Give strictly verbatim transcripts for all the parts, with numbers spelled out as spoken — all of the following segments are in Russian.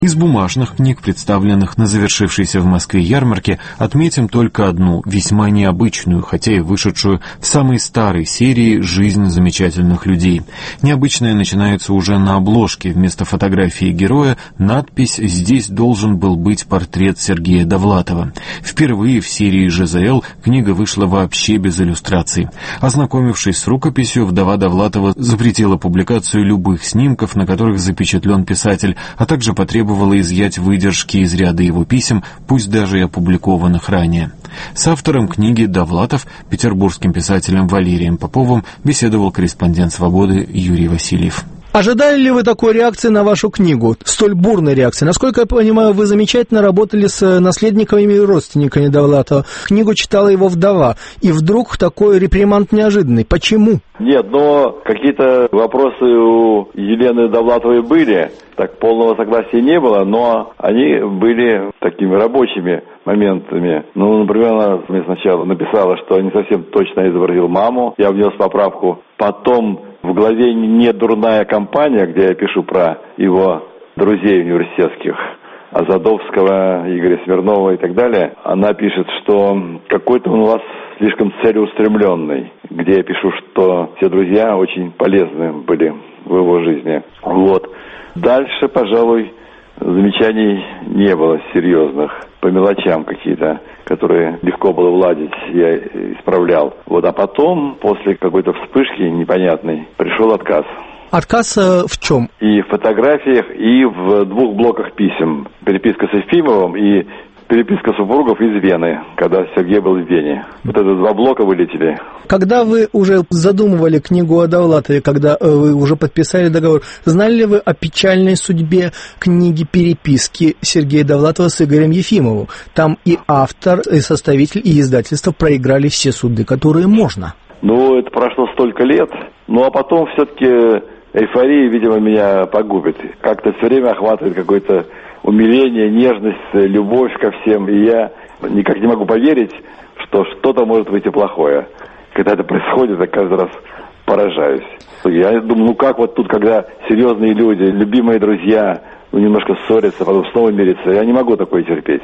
Из бумажных книг, представленных на завершившейся в Москве ярмарке, отметим только одну, весьма необычную, хотя и вышедшую в самой старой серии «Жизнь замечательных людей». Необычная начинается уже на обложке. Вместо фотографии героя надпись «Здесь должен был быть портрет Сергея Довлатова». Впервые в серии ЖЗЛ книга вышла вообще без иллюстраций. Ознакомившись с рукописью, вдова Довлатова запретила публикацию любых снимков, на которых запечатлен писатель, а также потребовала изъять выдержки из ряда его писем, пусть даже и опубликованных ранее. С автором книги Довлатов, петербургским писателем Валерием Поповым, беседовал корреспондент «Свободы» Юрий Васильев. Ожидали ли вы такой реакции на вашу книгу, столь бурной реакции? Насколько я понимаю, вы замечательно работали с наследниками и родственниками Довлатова. Книгу читала его вдова, и вдруг такой реприманд неожиданный. Почему? Нет, но какие-то вопросы у Елены Довлатовой были, так полного согласия не было, но они были такими рабочими моментами. Ну, например, она мне сначала написала, что не совсем точно изобразил маму, я внес поправку. Потом в главе «Не дурная компания», где я пишу про его друзей университетских, Азадовского, Игоря Смирнова и так далее, она пишет, что какой-то он у вас слишком целеустремленный, где я пишу, что все друзья очень полезны были в его жизни. Вот. Дальше, пожалуй, замечаний не было серьезных, по мелочам какие-то, которые легко было уладить, я исправлял. Вот, а потом, после какой-то вспышки непонятной, пришел отказ. Отказ э, в чем? И в фотографиях, и в двух блоках писем. Переписка с Ефимовым и переписка супругов из Вены, когда Сергей был в Вене. Вот это два блока вылетели. Когда вы уже задумывали книгу о Довлатове, когда э, вы уже подписали договор, знали ли вы о печальной судьбе книги переписки Сергея Довлатова с Игорем Ефимовым? Там и автор, и составитель, и издательство проиграли все суды, которые можно. Ну, это прошло столько лет. Ну, а потом все-таки эйфория, видимо, меня погубит. Как-то все время охватывает какое-то умиление, нежность, любовь ко всем. И я никак не могу поверить, что что-то может выйти плохое. Когда это происходит, я каждый раз поражаюсь. Я думаю, ну как вот тут, когда серьезные люди, любимые друзья, ну, немножко ссорятся, потом снова мирятся. Я не могу такое терпеть.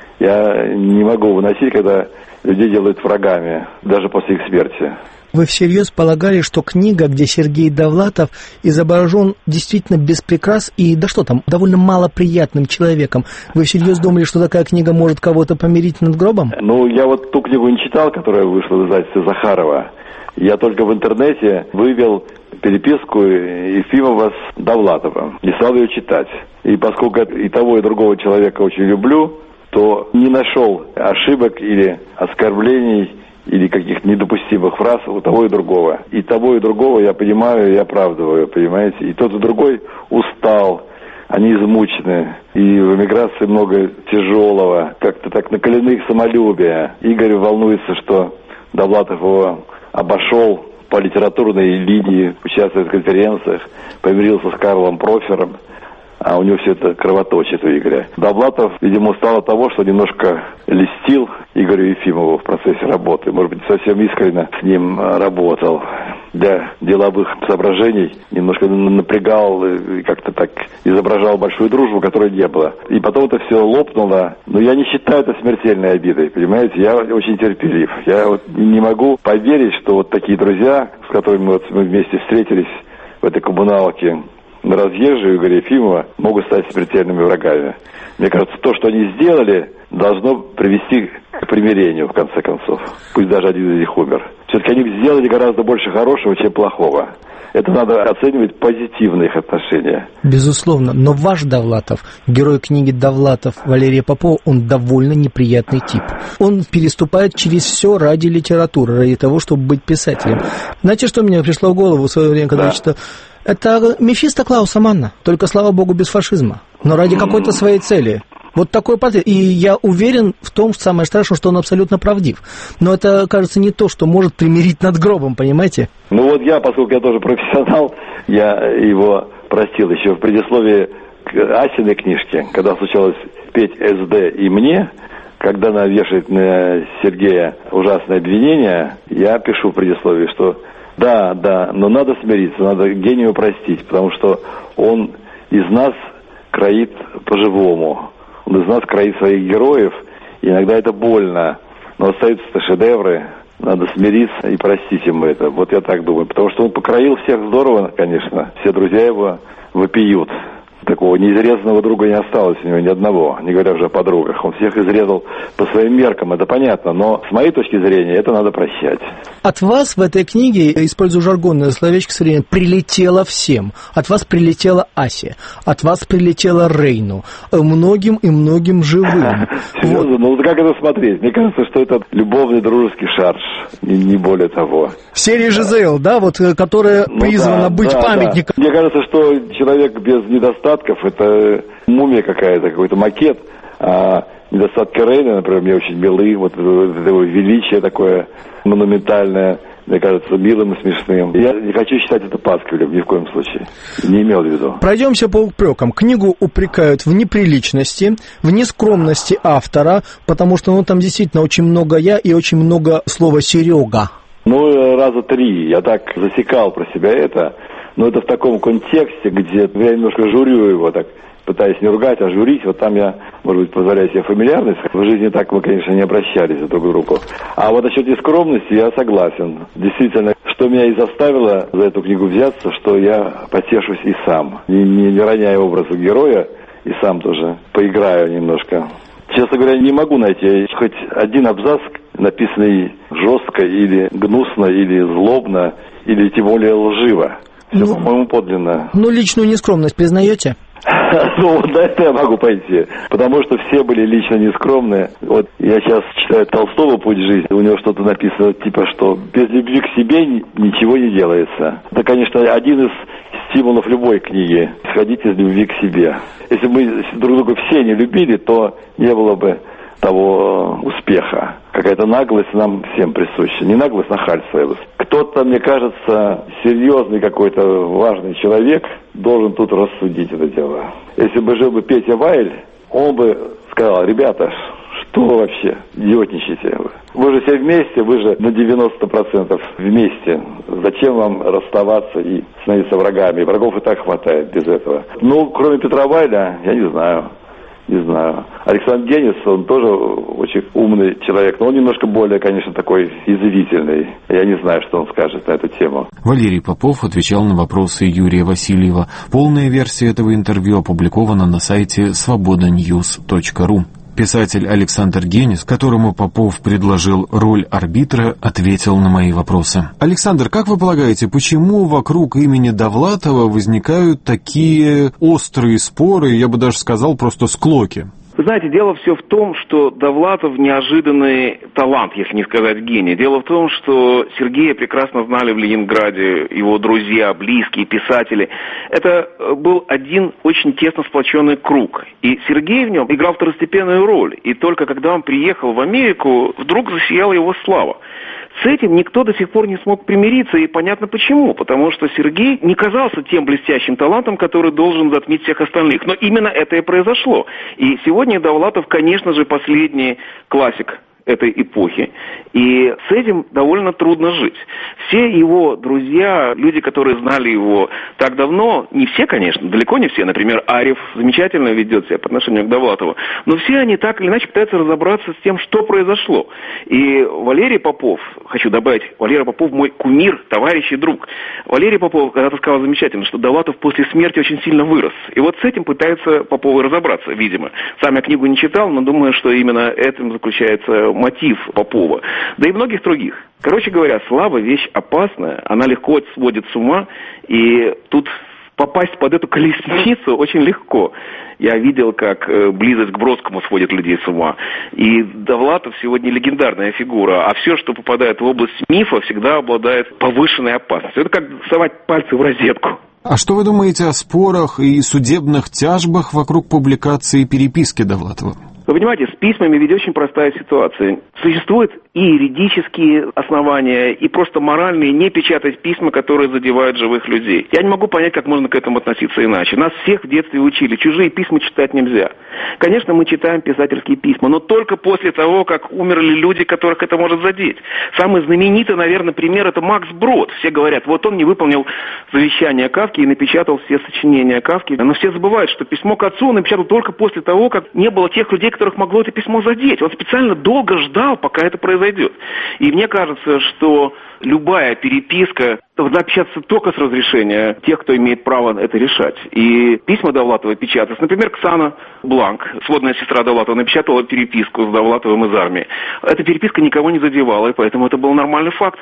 Я не могу выносить, когда людей делают врагами, даже после их смерти. Вы всерьез полагали, что книга, где Сергей Довлатов изображен действительно без прикрас и, да что там, довольно малоприятным человеком, вы всерьез думали, что такая книга может кого-то помирить над гробом? Ну, я вот ту книгу не читал, которая вышла в издательстве Захарова. Я только в интернете вывел переписку Ефимова с Довлатовым и стал ее читать. И поскольку и того, и другого человека очень люблю, то не нашел ошибок или оскорблений, или каких-то недопустимых фраз у того и другого. И того и другого я понимаю и оправдываю, понимаете. И тот и другой устал, они измучены. И в эмиграции много тяжелого, как-то так накалены их самолюбие. Игорь волнуется, что Довлатов его обошел по литературной линии, участвует в конференциях, помирился с Карлом Профером. А у него все это кровоточит у Игоря. Довлатов, видимо, устал от того, что немножко льстил Игорю Ефимову в процессе работы. Может быть, совсем искренне с ним работал. Для деловых соображений немножко напрягал и как-то так изображал большую дружбу, которой не было. И потом это все лопнуло. Но я не считаю это смертельной обидой, понимаете? Я очень терпелив. Я вот не могу поверить, что вот такие друзья, с которыми вот мы вместе встретились в этой коммуналке, на разъезжие Игоря Ефимова, могут стать смертельными врагами. Мне кажется, то, что они сделали, должно привести к примирению, в конце концов. Пусть даже один из них умер. Все-таки они сделали гораздо больше хорошего, чем плохого. Это надо оценивать позитивно их отношения. Безусловно. Но ваш Довлатов, герой книги Довлатов Валерия Попова, он довольно неприятный тип. Он переступает через все ради литературы, ради того, чтобы быть писателем. Знаете, что мне пришло в голову в свое время, когда да. я читал? Это Мефисто Клауса Манна, только, слава богу, без фашизма, но ради какой-то своей цели. Вот такой портрет. И я уверен в том, что самое страшное, что он абсолютно правдив. Но это, кажется, не то, что может примирить над гробом, понимаете? Ну вот я, поскольку я тоже профессионал, я его простил еще в предисловии к Асиной книжке, когда случалось петь СД и мне, когда она вешает на Сергея ужасное обвинение, я пишу в предисловии, что да, да, но надо смириться, надо гению простить, потому что он из нас кроит по-живому. Он из нас кроит своих героев, и иногда это больно, но остаются-то шедевры. Надо смириться и простить ему это. Вот я так думаю. Потому что он покроил всех здорово, конечно. Все друзья его вопиют. Такого неизрезанного друга не осталось у него ни одного, не говоря уже о подругах. Он всех изрезал по своим меркам, это понятно, но с моей точки зрения это надо прощать. От вас в этой книге, используя жаргонное словечко современное, прилетело всем. От вас прилетела Асе, от вас прилетела Рейну, многим и многим живым. Серьезно? Ну как это смотреть? Мне кажется, что это любовный дружеский шарж, не более того. В серии Жизел, да, вот, которая призвана быть памятником. Мне кажется, что человек без недостатков это мумия какая-то, какой-то макет. А недостатки Рейна, например, мне очень милы. Вот это его величие такое монументальное, мне кажется, милым и смешным. Я не хочу считать это пасквилем ни в коем случае. Не имел в виду. Пройдемся по упрекам. Книгу упрекают в неприличности, в нескромности автора, потому что ну, там действительно очень много «я» и очень много слова «Серега». Ну, раза три. Я так засекал про себя это. Но это в таком контексте, где я немножко журю его, так пытаюсь не ругать, а журить. Вот там я, может быть, позволяю себе фамильярность. В жизни так мы, конечно, не обращались друг к другу. А вот насчет нескромности я согласен. Действительно, что меня и заставило за эту книгу взяться, что я потешусь и сам. Не, не, не роняя образа героя, и сам тоже поиграю немножко. Честно говоря, не могу найти хоть один абзац, написанный жестко или гнусно, или злобно, или тем более лживо. Все, ну, по-моему, подлинно. Ну, личную нескромность признаете? Ну, вот на это я могу пойти. Потому что все были лично нескромные. Вот я сейчас читаю Толстого «Путь жизни». У него что-то написано, типа, что без любви к себе ничего не делается. Это, конечно, один из стимулов любой книги. Исходить из любви к себе. Если бы мы друг друга все не любили, то не было бы того успеха. Какая-то наглость нам всем присуща. Не наглость, нахальство. Кто-то, мне кажется, серьезный какой-то важный человек должен тут рассудить это дело. Если бы жил бы Петя Вайль, он бы сказал: ребята, что вы вообще идиотничаете? Вы же все вместе, вы же на девяносто процентов вместе. Зачем вам расставаться и становиться врагами? Врагов и так хватает без этого. Ну, кроме Петра Вайля, я не знаю. Не знаю. Александр Генис, он тоже очень умный человек, но он немножко более, конечно, такой язвительный. Я не знаю, что он скажет на эту тему. Валерий Попов отвечал на вопросы Юрия Васильева. Полная версия этого интервью опубликована на сайте свобода ньюс точка ру. Писатель Александр Генис, которому Попов предложил роль арбитра, ответил на мои вопросы. Александр, как вы полагаете, почему вокруг имени Довлатова возникают такие острые споры, я бы даже сказал, просто склоки? Вы знаете, дело все в том, что Довлатов неожиданный талант, если не сказать гений. Дело в том, что Сергея прекрасно знали в Ленинграде его друзья, близкие, писатели. Это был один очень тесно сплоченный круг. И Сергей в нем играл второстепенную роль. И только когда он приехал в Америку, вдруг засияла его слава. С этим никто до сих пор не смог примириться, и понятно почему. Потому что Сергей не казался тем блестящим талантом, который должен затмить всех остальных. Но именно это и произошло. И сегодня Довлатов, конечно же, последний классик этой эпохи. И с этим довольно трудно жить. Все его друзья, люди, которые знали его так давно, не все, конечно, далеко не все. Например, Арьев замечательно ведет себя по отношению к Довлатову. Но все они так или иначе пытаются разобраться с тем, что произошло. И Валерий Попов, хочу добавить, Валерий Попов мой кумир, товарищ и друг. Валерий Попов когда-то сказал замечательно, что Довлатов после смерти очень сильно вырос. И вот с этим пытаются Поповы разобраться, видимо. Сам я книгу не читал, но думаю, что именно этим заключается мотив Попова, да и многих других. Короче говоря, слава вещь опасная, она легко сводит с ума, и тут попасть под эту колесницу очень легко. Я видел, как близость к Бродскому сводит людей с ума. И Довлатов сегодня легендарная фигура, а все, что попадает в область мифа, всегда обладает повышенной опасностью. Это как совать пальцы в розетку. А что вы думаете о спорах и судебных тяжбах вокруг публикации переписки Довлатова? Вы понимаете, с письмами ведь очень простая ситуация. Существует и юридические основания, и просто моральные, не печатать письма, которые задевают живых людей. Я не могу понять, как можно к этому относиться иначе. Нас всех в детстве учили, чужие письма читать нельзя. Конечно, мы читаем писательские письма, но только после того, как умерли люди, которых это может задеть. Самый знаменитый, наверное, пример — это Макс Брод. Все говорят, вот он не выполнил завещание Кафки и напечатал все сочинения Кафки. Но все забывают, что письмо к отцу он напечатал только после того, как не было тех людей, которых могло это письмо задеть. Он специально долго ждал, пока это произойдет. И мне кажется, что любая переписка должна печататься только с разрешения тех, кто имеет право это решать. И письма Довлатова печатаются. Например, Ксана Бланк, сводная сестра Довлатова, напечатала переписку с Довлатовым из армии. Эта переписка никого не задевала, и поэтому это был нормальный факт.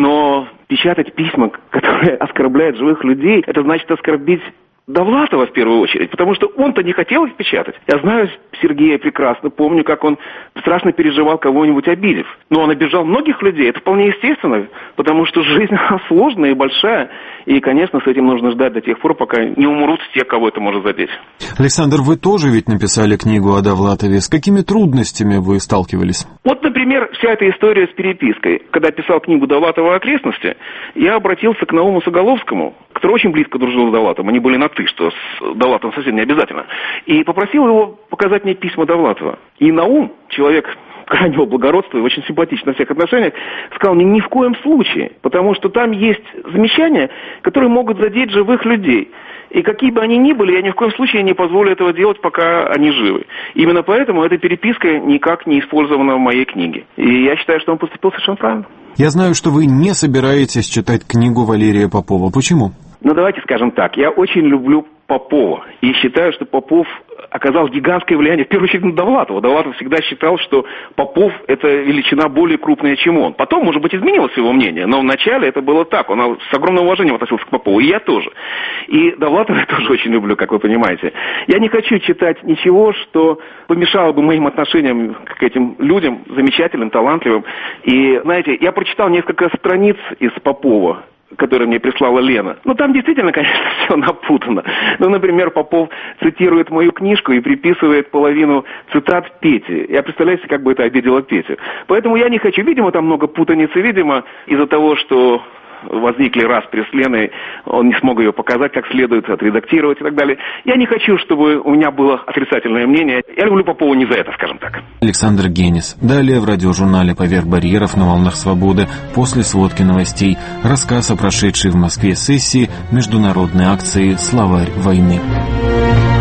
Но печатать письма, которые оскорбляют живых людей, это значит оскорбить Довлатова в первую очередь, потому что он-то не хотел их печатать. Я знаю Сергея прекрасно, помню, как он страшно переживал, кого-нибудь обидев. Но он обижал многих людей, это вполне естественно, потому что жизнь сложная и большая, и, конечно, с этим нужно ждать до тех пор, пока не умрут те, кого это может задеть. Александр, вы тоже ведь написали книгу о Довлатове. С какими трудностями вы сталкивались? Вот, например, вся эта история с перепиской. Когда писал книгу Довлатова «Окрестности», я обратился к Науму Соголовскому, который очень близко дружил с Довлатовым. Они были на «ты», что с Довлатовым совсем не обязательно. И попросил его показать мне письма Довлатова. И Наум, человек крайнего благородства и очень симпатичный во всех отношениях, сказал мне: ни в коем случае, потому что там есть замечания, которые могут задеть живых людей. И какие бы они ни были, я ни в коем случае не позволю этого делать, пока они живы. Именно поэтому эта переписка никак не использована в моей книге. И я считаю, что он поступил совершенно правильно. Я знаю, что вы не собираетесь читать книгу Валерия Попова. Почему? Ну, давайте скажем так. Я очень люблю Попова. И считаю, что Попов оказал гигантское влияние, в первую очередь, на Довлатова. Довлатов всегда считал, что Попов – это величина более крупная, чем он. Потом, может быть, изменилось его мнение, но вначале это было так. Он с огромным уважением относился к Попову, и я тоже. И Довлатова я тоже очень люблю, как вы понимаете. Я не хочу читать ничего, что помешало бы моим отношениям к этим людям, замечательным, талантливым. И, знаете, я прочитал несколько страниц из Попова, который мне прислала Лена. Ну, там действительно, конечно, все напутано. Ну, например, Попов цитирует мою книжку и приписывает половину цитат Пете. Я представляю себе, как бы это обидело Петю. Поэтому я не хочу. Видимо, там много путаницы. Видимо, из-за того, что возникли распри с Леной, он не смог ее показать как следует, отредактировать и так далее. Я не хочу, чтобы у меня было отрицательное мнение. Я люблю Попова не за это, скажем так. Александр Генис. Далее в радиожурнале «Поверх барьеров» на волнах свободы после сводки новостей рассказ о прошедшей в Москве сессии международной акции «Словарь войны».